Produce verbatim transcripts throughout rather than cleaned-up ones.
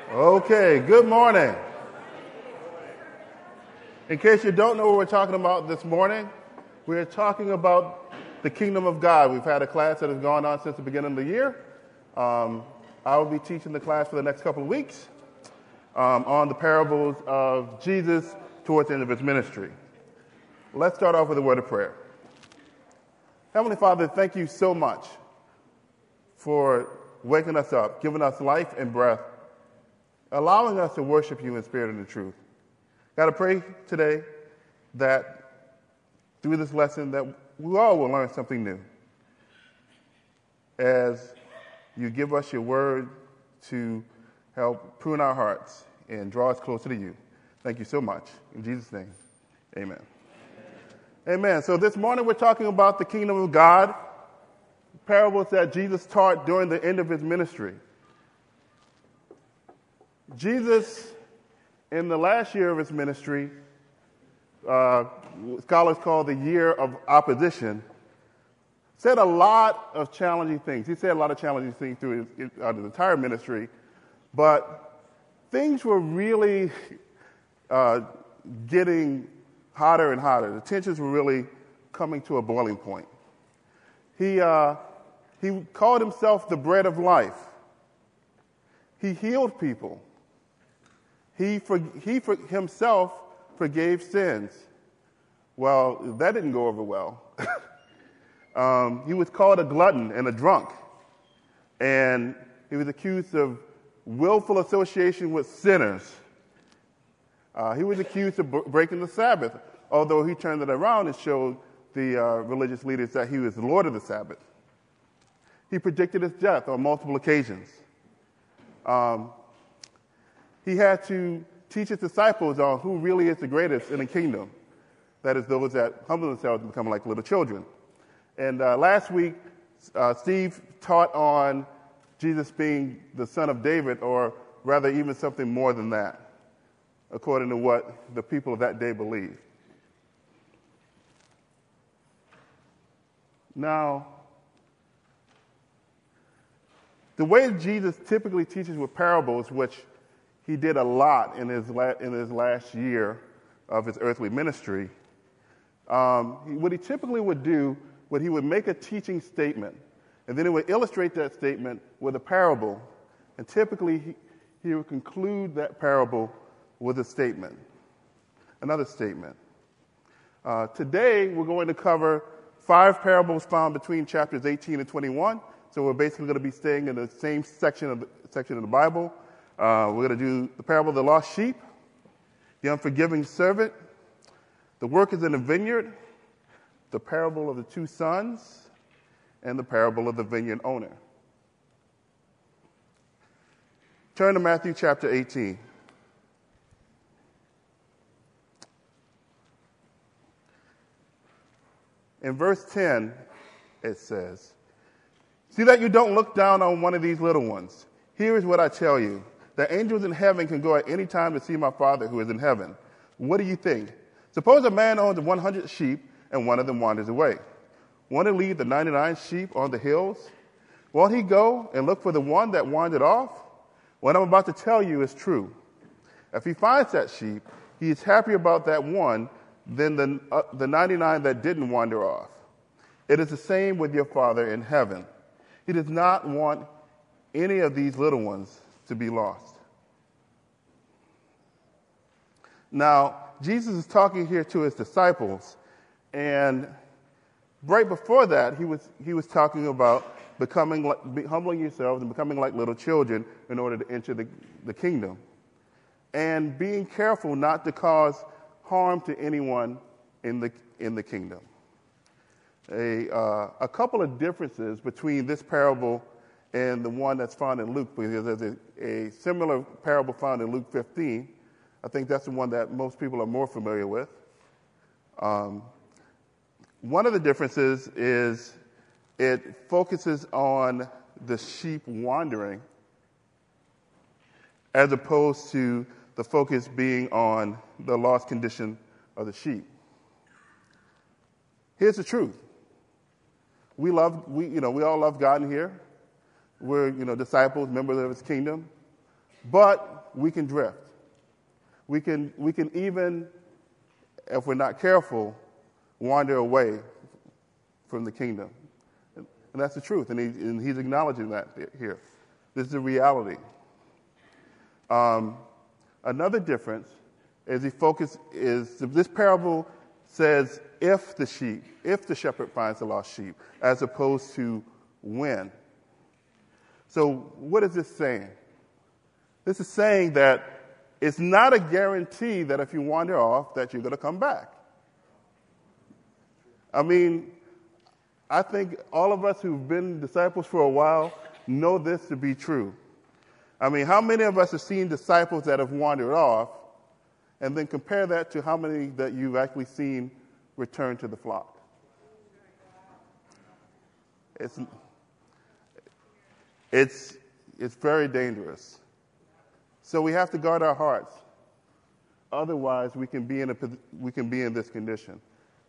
Okay, good morning. In case you don't know what we're talking about this morning, we're talking about the kingdom of God. We've had a class that has gone on since the beginning of the year. Um, I will be teaching the class for the next couple of weeks um, on the parables of Jesus towards the end of his ministry. Let's start off with a word of prayer. Heavenly Father, thank you so much for waking us up, giving us life and breath, allowing us to worship you in spirit and in truth. God, I pray today that through this lesson that we all will learn something new as you give us your word to help prune our hearts and draw us closer to you. Thank you so much. In Jesus' name, amen. Amen. Amen. So this morning we're talking about the kingdom of God, parables that Jesus taught during the end of his ministry. Jesus, in the last year of his ministry, uh, scholars call the year of opposition, said a lot of challenging things. He said a lot of challenging things through his, uh, his entire ministry, but things were really uh, getting hotter and hotter. The tensions were really coming to a boiling point. He, uh, he called himself the bread of life. He healed people. He, for, he for himself forgave sins. Well, that didn't go over well. um, he was called a glutton and a drunk. And he was accused of willful association with sinners. Uh, he was accused of b- breaking the Sabbath, although he turned it around and showed the uh, religious leaders that he was the Lord of the Sabbath. He predicted his death on multiple occasions. Um, He had to teach his disciples on who really is the greatest in the kingdom. That is, those that humble themselves and become like little children. And uh, last week, uh, Steve taught on Jesus being the son of David, or rather even something more than that, according to what the people of that day believed. Now, the way Jesus typically teaches with parables, which he did a lot in his la- in his last year of his earthly ministry. Um, he, what he typically would do, would he would make a teaching statement, and then he would illustrate that statement with a parable, and typically he, he would conclude that parable with a statement, another statement. Uh, today we're going to cover five parables found between chapters eighteen and twenty-one. So we're basically going to be staying in the same section of the, section of the Bible. Uh, we're going to do the parable of the lost sheep, the unforgiving servant, the workers in the vineyard, the parable of the two sons, and the parable of the vineyard owner. Turn to Matthew chapter eighteen. In verse ten, it says, "See that you don't look down on one of these little ones. Here is what I tell you. The angels in heaven can go at any time to see my Father who is in heaven. What do you think? Suppose a man owns one hundred sheep and one of them wanders away. Want to leave the ninety-nine sheep on the hills? Won't he go and look for the one that wandered off? What I'm about to tell you is true. If he finds that sheep, he is happier about that one than the, uh, the ninety-nine that didn't wander off. It is the same with your Father in heaven. He does not want any of these little ones to be lost." Now, Jesus is talking here to his disciples, and right before that, he was he was talking about becoming like, be, humbling yourselves and becoming like little children in order to enter the, the kingdom, and being careful not to cause harm to anyone in the in the kingdom. A uh, a couple of differences between this parable and the one that's found in Luke, because there's a, a similar parable found in Luke fifteen. I think that's the one that most people are more familiar with. Um, one of the differences is it focuses on the sheep wandering as opposed to the focus being on the lost condition of the sheep. Here's the truth. We love, we, you know, we all love God in here. We're, you know, disciples, members of his kingdom. But we can drift. We can, we can even, if we're not careful, wander away from the kingdom. And that's the truth, and, he, and he's acknowledging that here. This is a reality. Um, another difference is he focus is this parable says if the sheep, if the shepherd finds the lost sheep, as opposed to when. So what is this saying? This is saying that it's not a guarantee that if you wander off that you're going to come back. I mean, I think all of us who've been disciples for a while know this to be true. I mean, how many of us have seen disciples that have wandered off, and then compare that to how many that you've actually seen return to the flock? It's, it's, it's very dangerous. So we have to guard our hearts. Otherwise, we can be in a, we can be in this condition.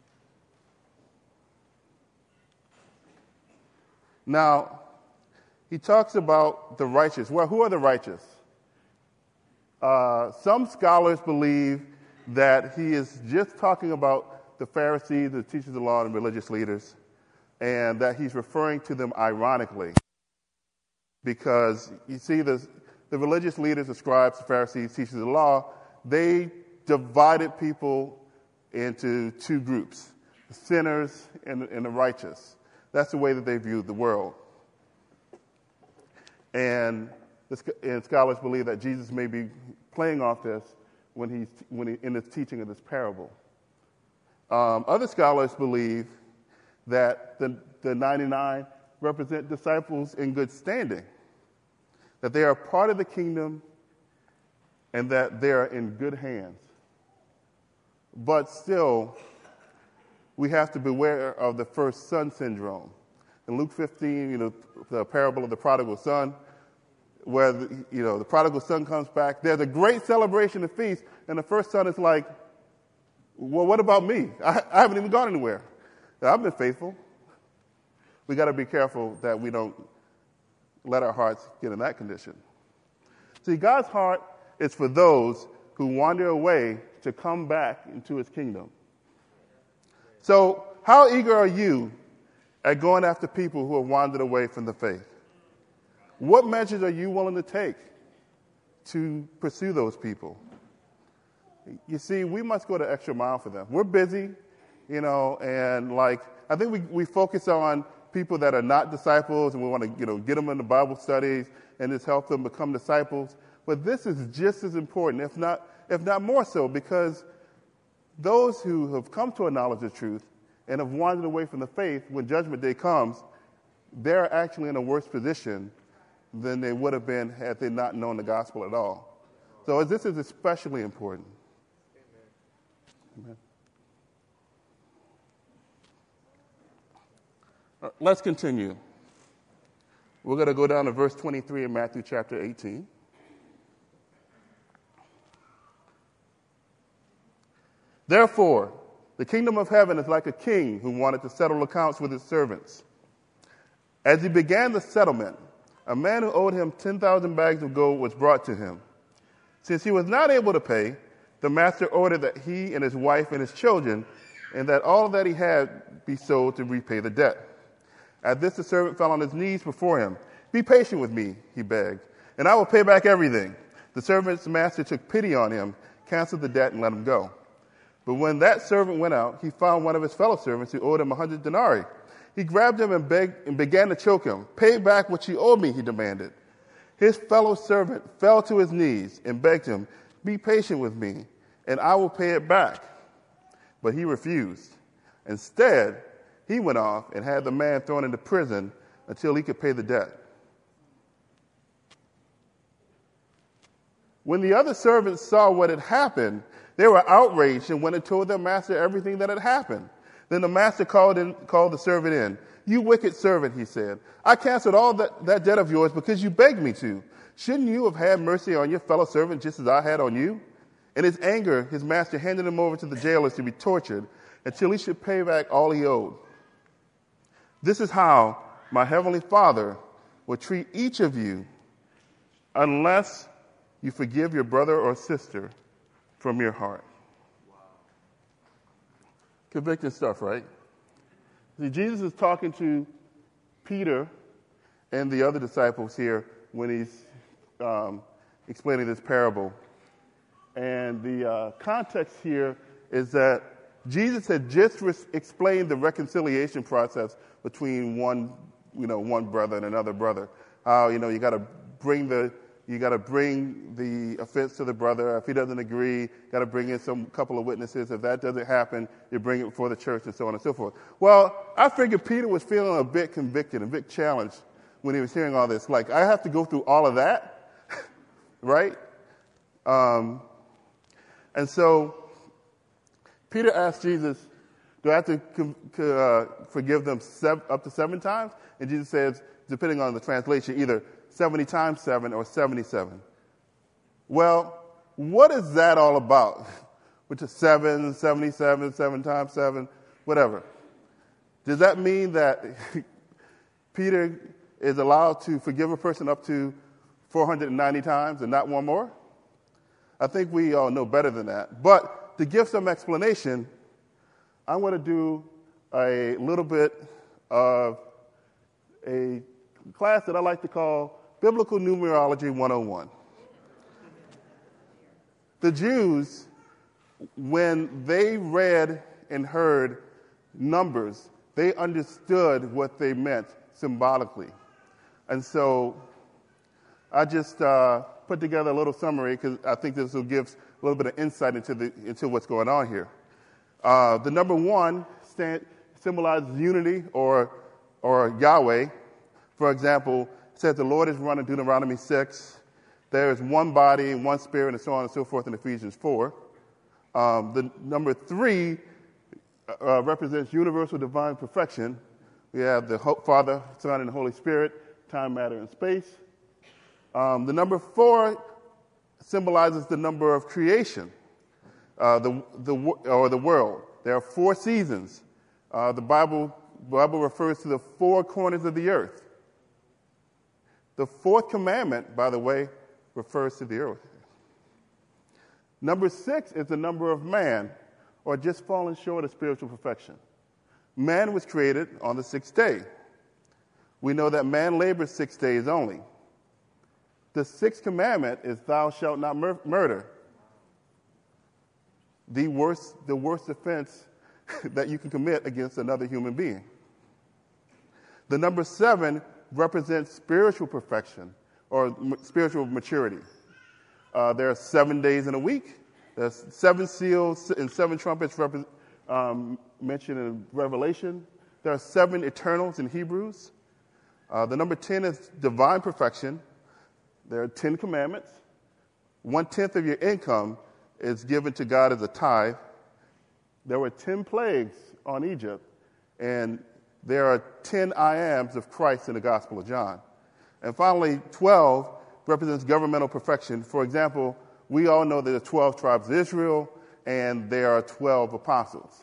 Now, he talks about the righteous. Well, who are the righteous? Uh, some scholars believe that he is just talking about the Pharisees, the teachers of the law, and religious leaders, and that he's referring to them ironically. Because, you see, the, the religious leaders, the scribes, the Pharisees, teachers of the law, they divided people into two groups, the sinners and, and the righteous. That's the way that they viewed the world. And, the, and scholars believe that Jesus may be playing off this when he's when he, in his teaching of this parable. Um, other scholars believe that the, the ninety-nine represent disciples in good standing, that they are part of the kingdom and that they are in good hands. But still, we have to beware of the first son syndrome. In Luke fifteen, you know, the parable of the prodigal son, where the, you know the prodigal son comes back, there's a great celebration and feast, and the first son is like, well, what about me? I, I haven't even gone anywhere. I've been faithful. We got to be careful that we don't let our hearts get in that condition. See, God's heart is for those who wander away to come back into his kingdom. So how eager are you at going after people who have wandered away from the faith? What measures are you willing to take to pursue those people? You see, we must go the extra mile for them. We're busy, you know, and like, I think we, we focus on people that are not disciples, and we want to, you know, get them into Bible studies and just help them become disciples. But this is just as important, if not, if not more so, because those who have come to a knowledge of truth and have wandered away from the faith, when Judgment Day comes, they're actually in a worse position than they would have been had they not known the gospel at all. So this is especially important. Amen. Amen. Let's continue. We're going to go down to verse twenty-three in Matthew chapter eighteen. Therefore, the kingdom of heaven is like a king who wanted to settle accounts with his servants. As he began the settlement, a man who owed him ten thousand bags of gold was brought to him. Since he was not able to pay, the master ordered that he and his wife and his children, and that all that he had be sold to repay the debt. At this, the servant fell on his knees before him. "Be patient with me," he begged, "and I will pay back everything." The servant's master took pity on him, canceled the debt, and let him go. But when that servant went out, he found one of his fellow servants who owed him a hundred denarii. He grabbed him and begged and began to choke him. "Pay back what you owe me," he demanded. His fellow servant fell to his knees and begged him, "Be patient with me, and I will pay it back." But he refused. Instead, he went off and had the man thrown into prison until he could pay the debt. When the other servants saw what had happened, they were outraged and went and told their master everything that had happened. Then the master called in, called the servant in. "You wicked servant," he said. "I canceled all that, that debt of yours because you begged me to. Shouldn't you have had mercy on your fellow servant just as I had on you?" In his anger, his master handed him over to the jailers to be tortured until he should pay back all he owed. This is how my heavenly Father will treat each of you unless you forgive your brother or sister from your heart. Wow. Convicting stuff, right? See, Jesus is talking to Peter and the other disciples here when he's um, explaining this parable. And the uh, context here is that Jesus had just re- explained the reconciliation process between one, you know, one brother and another brother. How, you know, you got to bring the you got to bring the offense to the brother. If he doesn't agree, you got to bring in some couple of witnesses. If that doesn't happen, you bring it before the church, and so on and so forth. Well, I figured Peter was feeling a bit convicted, a bit challenged when he was hearing all this. Like, I have to go through all of that, right? Um, and so Peter asked Jesus, do I have to uh, forgive them seven, up to seven times? And Jesus says, depending on the translation, either seventy times seven or seventy-seven. Well, what is that all about? Which is seven, seventy-seven, seven times seven, whatever. Does that mean that Peter is allowed to forgive a person up to four hundred ninety times and not one more? I think we all know better than that. But to give some explanation, I'm going to do a little bit of a class that I like to call Biblical Numerology one oh one. The Jews, when they read and heard numbers, they understood what they meant symbolically. And so I just uh, put together a little summary because I think this will give a little bit of insight into the into what's going on here. Uh, the number one stand, symbolizes unity or or Yahweh. For example, it says the Lord is one in Deuteronomy six. There is one body and one spirit, and so on and so forth in Ephesians four. Um, the number three uh, represents universal divine perfection. We have the Father, Son, and Holy Spirit, time, matter, and space. Um, the number four symbolizes the number of creation, uh, the the or the world. There are four seasons. Uh, the Bible Bible refers to the four corners of the earth. The fourth commandment, by the way, refers to the earth. Number six is the number of man, or just falling short of spiritual perfection. Man was created on the sixth day. We know that man labors six days only. The sixth commandment is thou shalt not mur- murder. The worst, the worst offense that you can commit against another human being. The number seven represents spiritual perfection or m- spiritual maturity. Uh, there are seven days in a week. There's seven seals and seven trumpets rep- um, mentioned in Revelation. There are seven eternals in Hebrews. Uh, the number ten is divine perfection. There are ten commandments. One-tenth of your income is given to God as a tithe. There were ten plagues on Egypt, and there are ten I ams of Christ in the Gospel of John. And finally, twelve represents governmental perfection. For example, we all know there are twelve tribes of Israel, and there are twelve apostles.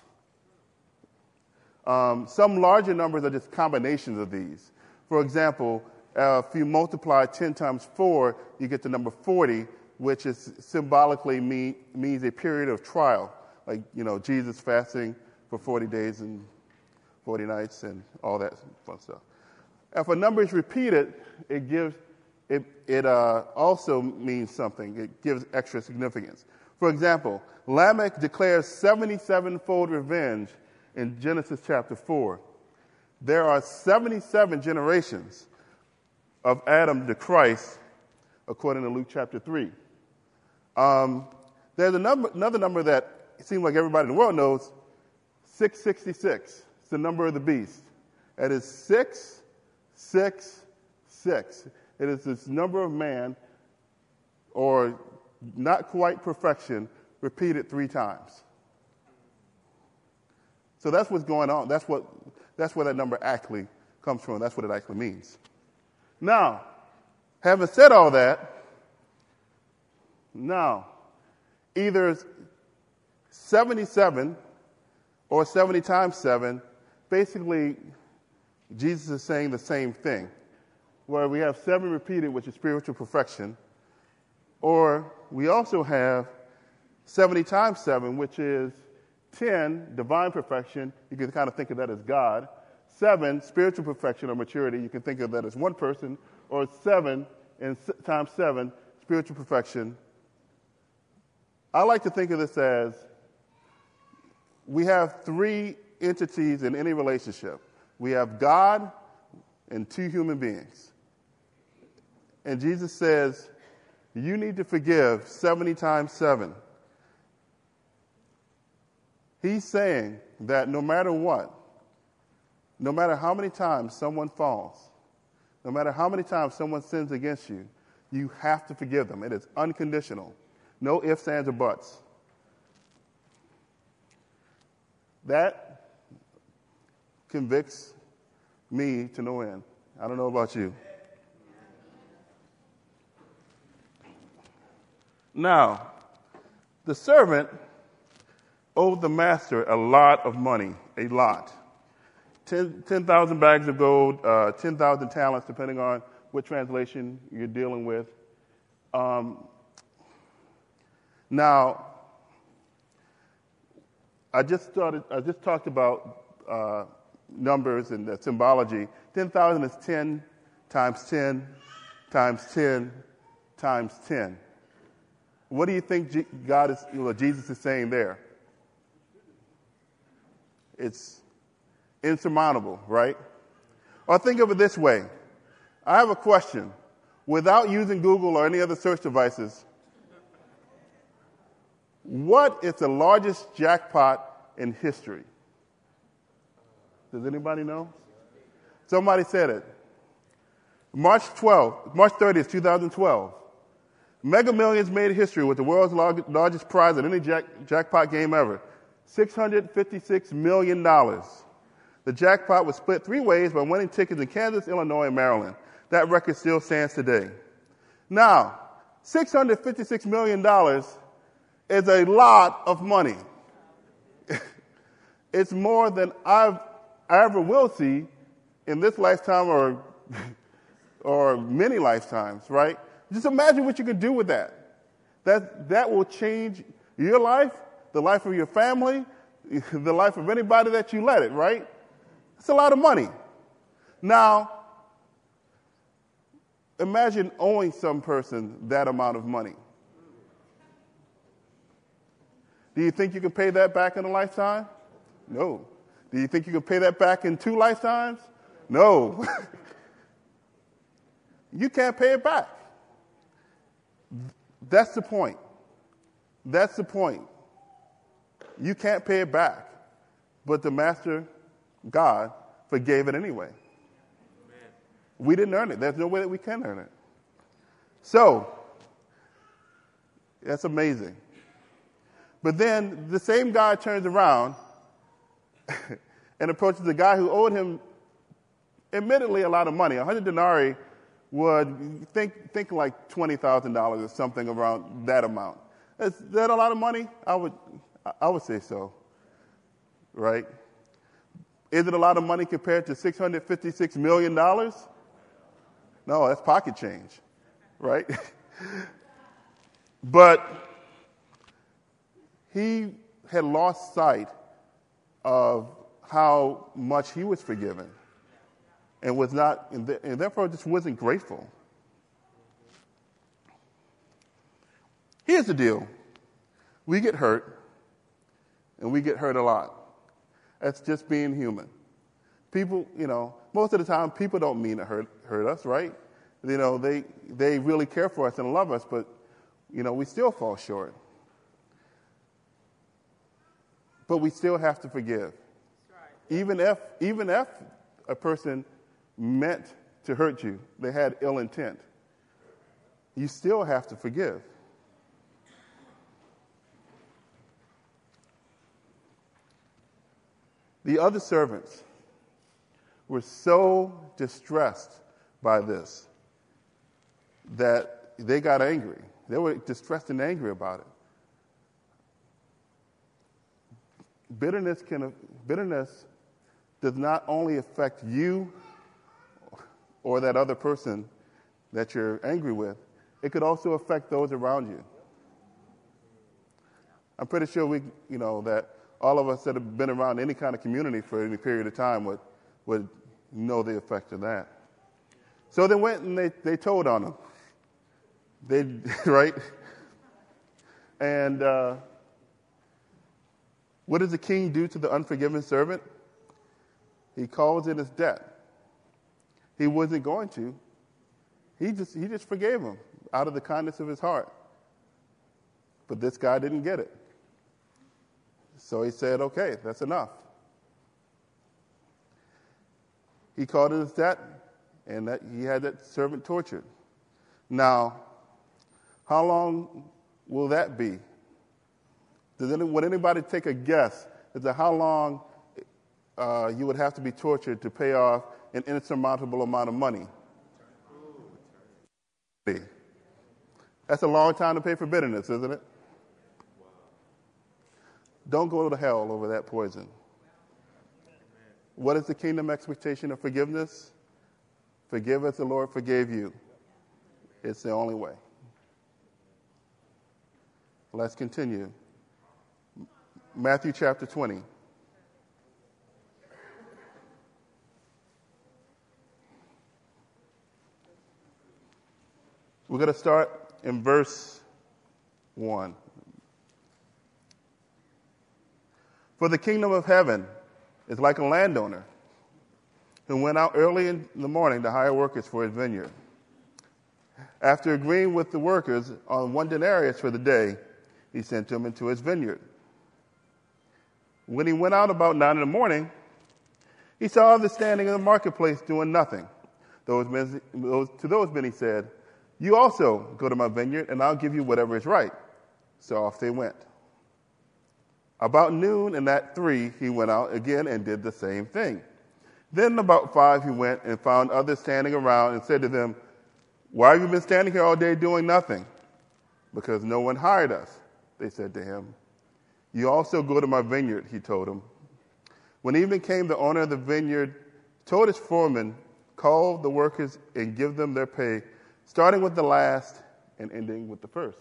Um, some larger numbers are just combinations of these. For example, uh, if you multiply ten times four, you get the number forty, which is symbolically mean, means a period of trial. Like, you know, Jesus fasting for forty days and forty nights and all that fun stuff. If a number is repeated, it gives it, it uh, also means something. It gives extra significance. For example, Lamech declares seventy-seven-fold revenge in Genesis chapter four. There are seventy-seven generations of Adam to Christ, according to Luke chapter three. Um, there's a number, another number that it seems like everybody in the world knows, six sixty-six. It's the number of the beast. That is six, six, six. It is this number of man, or not quite perfection, repeated three times. So that's what's going on. That's what that's where that number actually comes from. That's what it actually means. Now, having said all that, now, either seventy-seven or seventy times seven, basically, Jesus is saying the same thing. Where we have seven repeated, which is spiritual perfection, Or we also have seventy times seven, which is ten, divine perfection. You can kind of think of that as God. seven, spiritual perfection or maturity. You can think of that as one person. Or seven, and times seven, spiritual perfection. I like to think of this as we have three entities in any relationship. We have God and two human beings. And Jesus says, you need to forgive seventy times seven. He's saying that no matter what, no matter how many times someone falls, no matter how many times someone sins against you, you have to forgive them. It is unconditional. No ifs, ands, or buts. That convicts me to no end. I don't know about you. Now, the servant owed the master a lot of money, a lot. ten thousand bags of gold, uh, ten thousand talents, depending on what translation you're dealing with. Um, now, I just started. I just talked about uh, numbers and the symbology. ten thousand is ten times ten times ten times ten. What do you think G- God is, you know, Jesus is saying there? It's insurmountable, right? Or think of it this way. I have a question. Without using Google or any other search devices, what is the largest jackpot in history? Does anybody know? Somebody said it. March twelfth, March thirtieth, twenty twelve. Mega Millions made history with the world's largest prize in any jack, jackpot game ever, six hundred fifty-six million dollars. The jackpot was split three ways by winning tickets in Kansas, Illinois, and Maryland. That record still stands today. Now, six hundred fifty-six million dollars is a lot of money. It's more than I've, I ever will see in this lifetime or, or many lifetimes, right? Just imagine what you could do with that. That, that will change your life, the life of your family, the life of anybody that you let it, right? It's a lot of money. Now, imagine owing some person that amount of money. Do you think you can pay that back in a lifetime? No. Do you think you can pay that back in two lifetimes? No. You can't pay it back. That's the point. That's the point. You can't pay it back. But the Master, God, forgave it anyway. Amen. We didn't earn it. There's no way that we can earn it. So, that's amazing. But then the same God turns around and approaches the guy who owed him, admittedly, a lot of money. A hundred denarii would think think like twenty thousand dollars or something around that amount. Is that a lot of money? I would I would say so. Right? Is it a lot of money compared to six hundred fifty-six million dollars? No, that's pocket change. Right? But he had lost sight of how much he was forgiven and was not, and, th- and therefore just wasn't grateful. Here's the deal. We get hurt, and we get hurt a lot. That's just being human. People, you know, most of the time people don't mean to hurt, hurt us, right? You know, they, they really care for us and love us, but, you know, we still fall short. But we still have to forgive. Right. Even if, even if a person meant to hurt you, they had ill intent, you still have to forgive. The other servants were so distressed by this that they got angry. They were distressed and angry about it. Bitterness can bitterness does not only affect you or that other person that you're angry with, it could also affect those around you. I'm pretty sure we, you know, that all of us that have been around any kind of community for any period of time would, would know the effect of that. So they went and they, they told on him. They, right? And uh, what does the king do to the unforgiven servant? He calls in his debt. He wasn't going to. He just, he just forgave him out of the kindness of his heart. But this guy didn't get it. So he said, okay, that's enough. He called in his debt, and that he had that servant tortured. Now, how long will that be? Does any, would anybody take a guess as to how long uh, you would have to be tortured to pay off an insurmountable amount of money? That's a long time to pay for bitterness, isn't it? Don't go to hell over that poison. What is the kingdom expectation of forgiveness? Forgive as the Lord forgave you. It's the only way. Let's continue. Matthew chapter twenty. We're going to start in verse one. For the kingdom of heaven is like a landowner who went out early in the morning to hire workers for his vineyard. After agreeing with the workers on one denarius for the day, he sent them into his vineyard. When he went out about nine in the morning, he saw others standing in the marketplace doing nothing. Those men, those, to those men he said, "You also go to my vineyard, and I'll give you whatever is right." So off they went. About noon and at three, he went out again and did the same thing. Then about five, he went and found others standing around and said to them, "Why have you been standing here all day doing nothing?" "Because no one hired us," they said to him. "You also go to my vineyard," he told them. When evening came, the owner of the vineyard told his foreman, "Call the workers and give them their pay, starting with the last and ending with the first."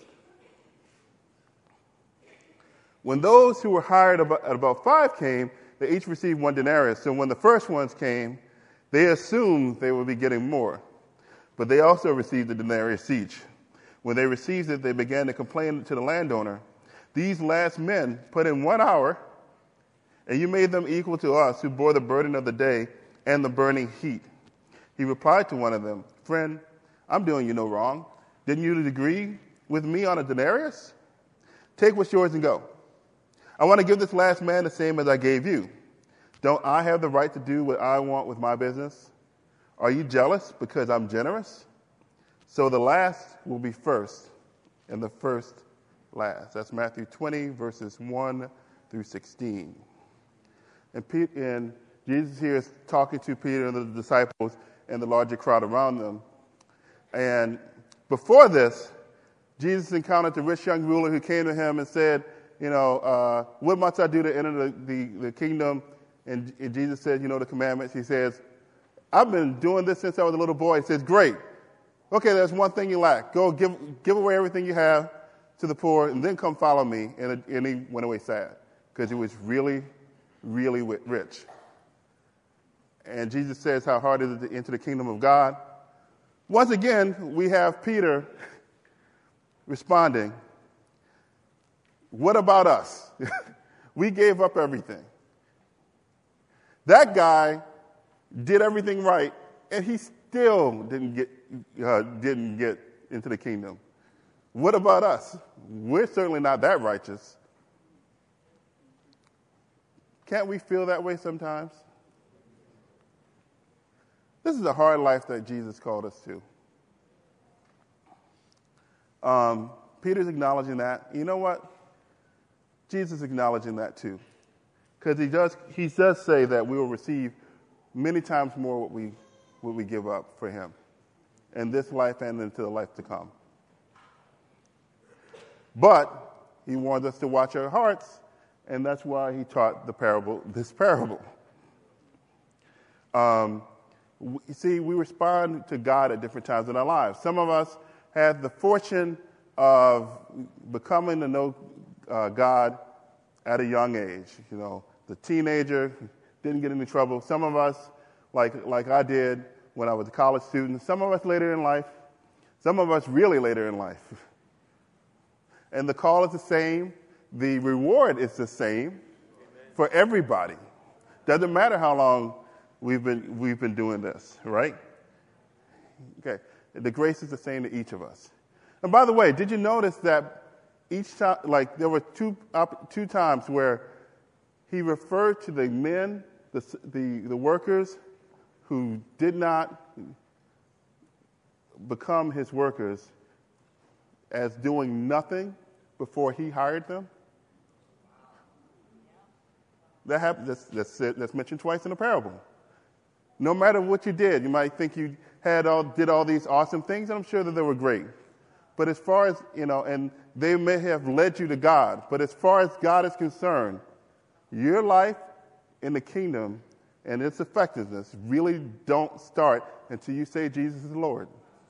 When those who were hired about, at about five came, they each received one denarius. So when the first ones came, they assumed they would be getting more. But they also received a denarius each. When they received it, they began to complain to the landowner, "These last men put in one hour, and you made them equal to us who bore the burden of the day and the burning heat." He replied to one of them, "Friend, I'm doing you no wrong. Didn't you agree with me on a denarius? Take what's yours and go. I want to give this last man the same as I gave you. Don't I have the right to do what I want with my business? Are you jealous because I'm generous? So the last will be first, and the first last." That's Matthew twenty, verses one through sixteen. And, Pete, and Jesus here is talking to Peter and the disciples and the larger crowd around them. And before this, Jesus encountered the rich young ruler who came to him and said, you know, uh, what must I do to enter the, the, the kingdom? And, and Jesus said, you know, the commandments. He says, "I've been doing this since I was a little boy." He says, "Great. Okay, there's one thing you lack. Go give give away everything you have to the poor, and then come follow me." And, and he went away sad because he was really, really rich. And Jesus says how hard it is to enter the kingdom of God. Once again, we have Peter responding, "What about us? We gave up everything. That guy did everything right, and he still didn't get uh, didn't get into the kingdom. What about us? We're certainly not that righteous." Can't we feel that way sometimes? This is a hard life that Jesus called us to. Um, Peter's acknowledging that. You know what? Jesus is acknowledging that too. Because he does he does say that we will receive many times more what we what we give up for him in this life and into the life to come. But he warns us to watch our hearts, and that's why he taught the parable, this parable. Um, we, see, we respond to God at different times in our lives. Some of us had the fortune of becoming to know uh, God at a young age. You know, the teenager, didn't get into trouble. Some of us, like like I did when I was a college student. Some of us later in life. Some of us really later in life. And the call is the same. The reward is the same for everybody. Doesn't matter how long we've been we've been doing this, right? Okay. The grace is the same to each of us. And by the way, did you notice that each time, like there were two two times where he referred to the men, the the, the workers who did not become his workers as doing nothing before he hired them? That happened. That's, that's, that's mentioned twice in the parable. No matter what you did, you might think you had all did all these awesome things, and I'm sure that they were great. But as far as, you know, and they may have led you to God, but as far as God is concerned, your life in the kingdom and its effectiveness really don't start until you say Jesus is Lord.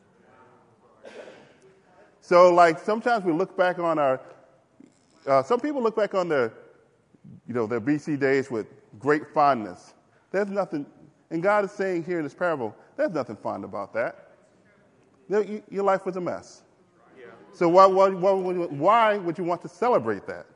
So, like, sometimes we look back on our, uh, some people look back on their, you know, their B C days with great fondness. There's nothing, and God is saying here in this parable, there's nothing fond about that. Your life was a mess. So why, why, why, why would you want to celebrate that?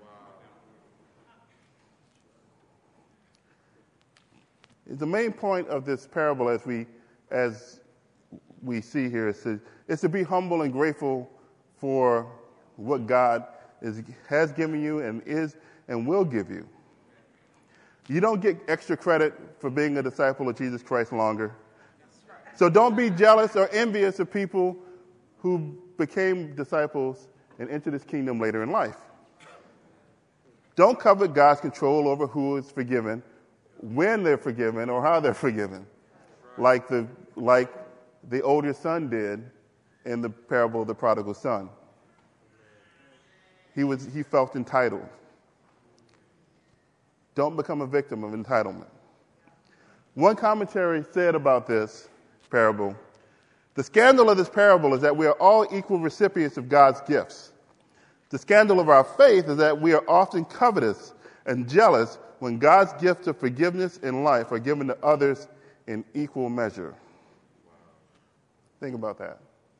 The main point of this parable, as we as we see here, is to, is to be humble and grateful for what God is, has given you and is and will give you. You don't get extra credit for being a disciple of Jesus Christ longer. So don't be jealous or envious of people who became disciples and entered his kingdom later in life. Don't covet God's control over who is forgiven, when they're forgiven, or how they're forgiven, like the like the older son did in the parable of the prodigal son. He was he felt entitled. Don't become a victim of entitlement. One commentary said about this parable, the scandal of this parable is that we are all equal recipients of God's gifts. The scandal of our faith is that we are often covetous and jealous when God's gifts of forgiveness and life are given to others in equal measure. Think about that.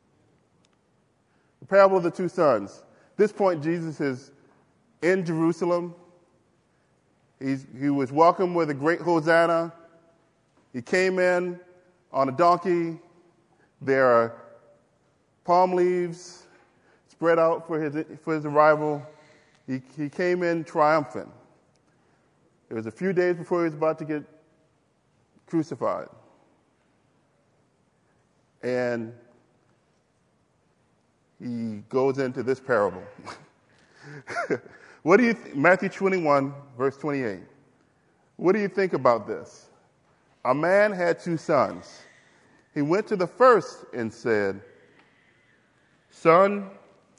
The parable of the two sons. At this point, Jesus is in Jerusalem. He's, he was welcomed with a great hosanna. He came in on a donkey. There are palm leaves spread out for his for his arrival. He, he came in triumphant. It was a few days before he was about to get crucified. And he goes into this parable. What do you th- Matthew twenty-one, verse twenty-eight. What do you think about this? A man had two sons. He went to the first and said, "Son,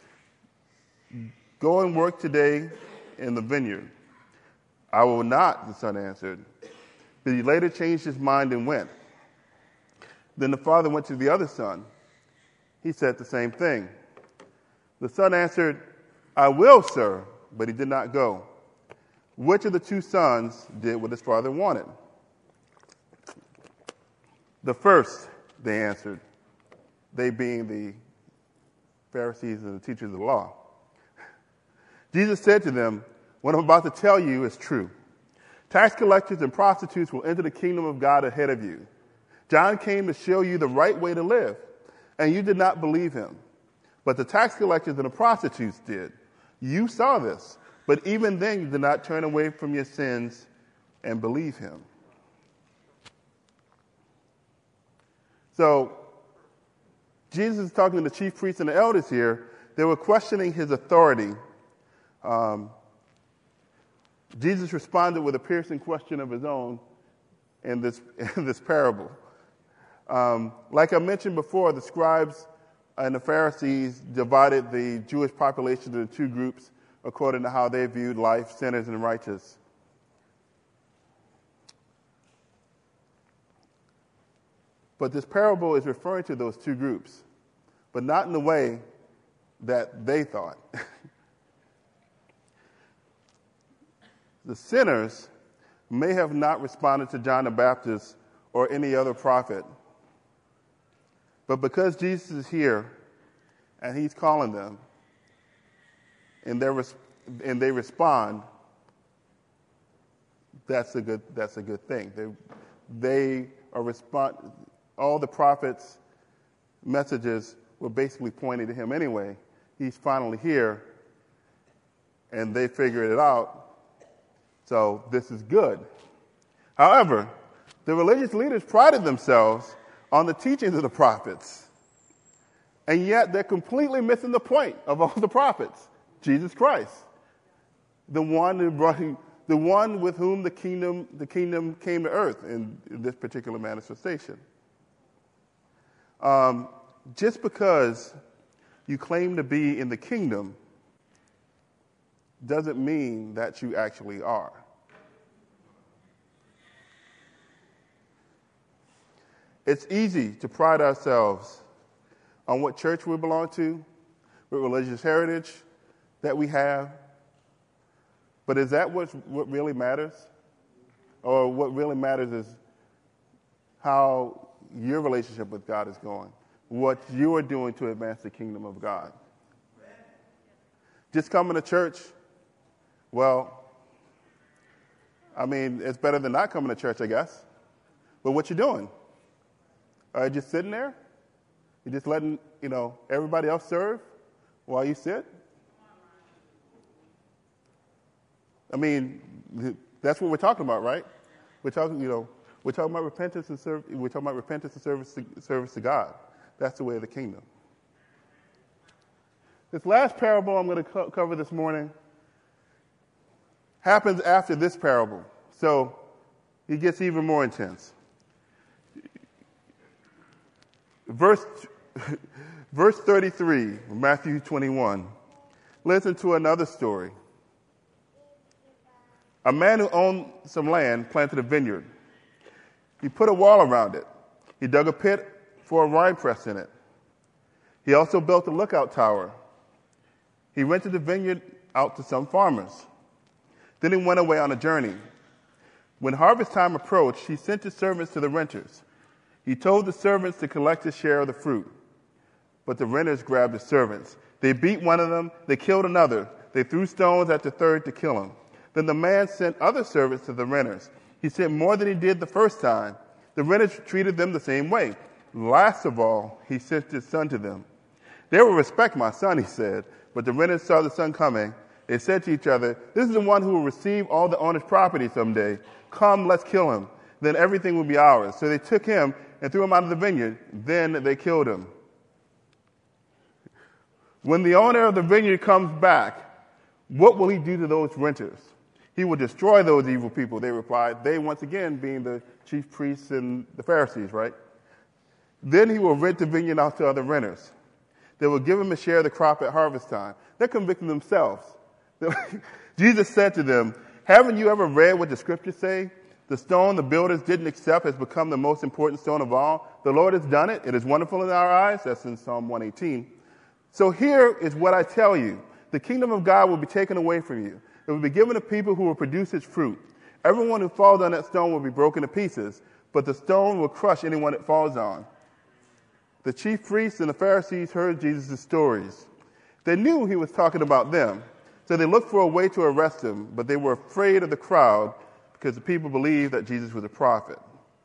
go and work today in the vineyard." "I will not," the son answered. But he later changed his mind and went. Then the father went to the other son. He said the same thing. The son answered, "I will, sir," but he did not go. Which of the two sons did what his father wanted? "The first," they answered, they being the Pharisees and the teachers of the law. Jesus said to them, "What I'm about to tell you is true. Tax collectors and prostitutes will enter the kingdom of God ahead of you. John came to show you the right way to live, and you did not believe him. But the tax collectors and the prostitutes did. You saw this, but even then you did not turn away from your sins and believe him." So, Jesus is talking to the chief priests and the elders here. They were questioning his authority. Um, Jesus responded with a piercing question of his own in this, in this parable. Um, like I mentioned before, the scribes and the Pharisees divided the Jewish population into two groups according to how they viewed life, sinners and righteous. But this parable is referring to those two groups. but not in the way that they thought. The sinners may have not responded to John the Baptist or any other prophet, but because Jesus is here and he's calling them, and, and they respond, that's a good, that's a good thing. They, they are respond. All the prophets' messages were basically pointing to him anyway. He's finally here, and they figured it out. So this is good. However, the religious leaders prided themselves on the teachings of the prophets, and yet they're completely missing the point of all the prophets: Jesus Christ, the one who brought, the one with whom the kingdom, the kingdom came to earth in, in this particular manifestation. Um, just because you claim to be in the kingdom doesn't mean that you actually are. It's easy to pride ourselves on what church we belong to, what religious heritage that we have. But is that what, what really matters? Or what really matters is how your relationship with God is going, what you are doing to advance the kingdom of God. Just coming to church, well, I mean, it's better than not coming to church, I guess. But what you doing? Are you just sitting there? You just letting, you know, everybody else serve while you sit? I mean, that's what we're talking about, right? We're talking, you know, we're talking about repentance and serv- we're talking about repentance and service to, service to God. That's the way of the kingdom. This last parable I'm going to co- cover this morning happens after this parable, so it gets even more intense. Verse, verse thirty-three, Matthew twenty-one. Listen to another story. A man who owned some land planted a vineyard. He put a wall around it. He dug a pit for a wine press in it. He also built a lookout tower. He rented the vineyard out to some farmers. Then he went away on a journey. When harvest time approached, he sent his servants to the renters. He told the servants to collect a share of the fruit. But the renters grabbed the servants. They beat one of them. They killed another. They threw stones at the third to kill him. Then the man sent other servants to the renters. He sent more than he did the first time. The renters treated them the same way. Last of all, he sent his son to them. They will respect my son, he said. But the renters saw the son coming. They said to each other, this is the one who will receive all the owner's property someday. Come, let's kill him. Then everything will be ours. So they took him and threw him out of the vineyard. Then they killed him. When the owner of the vineyard comes back, what will he do to those renters? He will destroy those evil people, they replied. They, once again, being the chief priests and the Pharisees, right? Then he will rent the vineyard out to other renters. They will give him a share of the crop at harvest time. They're convicting themselves. Jesus said to them, haven't you ever read what the scriptures say? The stone the builders didn't accept has become the most important stone of all. The Lord has done it. It is wonderful in our eyes. That's in Psalm one eighteen. So here is what I tell you. The kingdom of God will be taken away from you. It will be given to people who will produce its fruit. Everyone who falls on that stone will be broken to pieces, but the stone will crush anyone it falls on. The chief priests and the Pharisees heard Jesus' stories. They knew he was talking about them, so they looked for a way to arrest him, but they were afraid of the crowd because the people believed that Jesus was a prophet.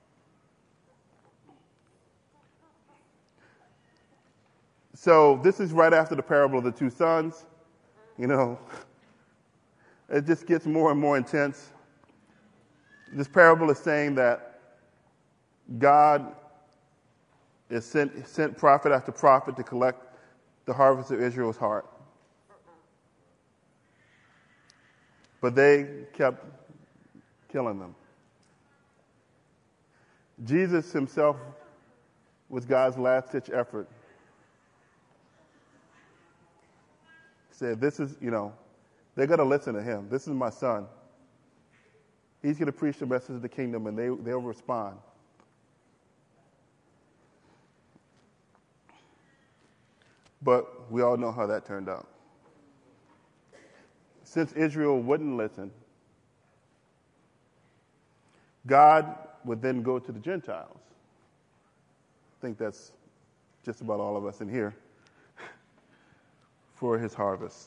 So this is right after the parable of the two sons. You know, it just gets more and more intense. This parable is saying that God is sent, sent prophet after prophet to collect the harvest of Israel's heart. But they kept killing them. Jesus himself was God's last-ditch effort. He said, this is, you know, they're going to listen to him. This is my son. He's going to preach the message of the kingdom, and they, they'll respond. But we all know how that turned out. Since Israel wouldn't listen, God would then go to the Gentiles. I think that's just about all of us in here for his harvest.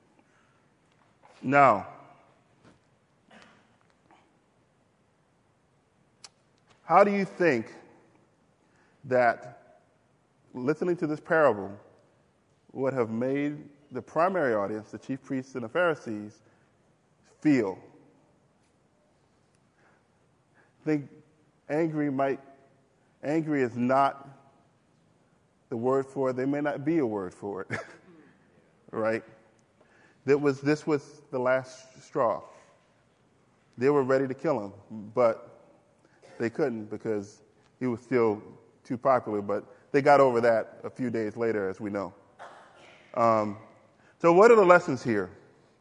Now, how do you think that listening to this parable would have made the primary audience, the chief priests and the Pharisees, feel? I think angry might, angry is not the word for it. There may not be a word for it, right? That was, this was the last straw. They were ready to kill him, but they couldn't because he was still too popular. But they got over that a few days later, as we know. Um, so what are the lessons here?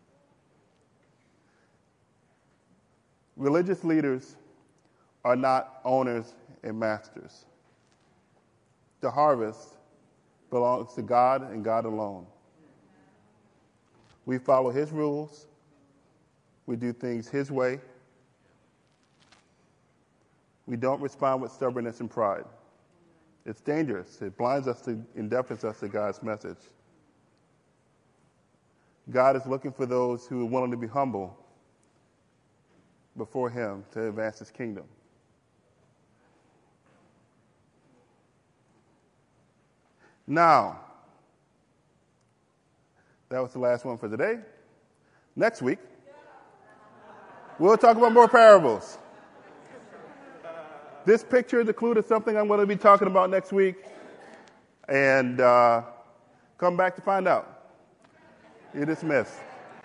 Religious leaders are not owners and masters. The harvest belongs to God and God alone. We follow his rules. We do things his way. We don't respond with stubbornness and pride. It's dangerous. It blinds us to and deafens us to God's message. God is looking for those who are willing to be humble before him to advance his kingdom. Now, that was the last one for today. Next week, we'll talk about more parables. This picture is a clue to something I'm going to be talking about next week. And uh, come back to find out. You're dismissed.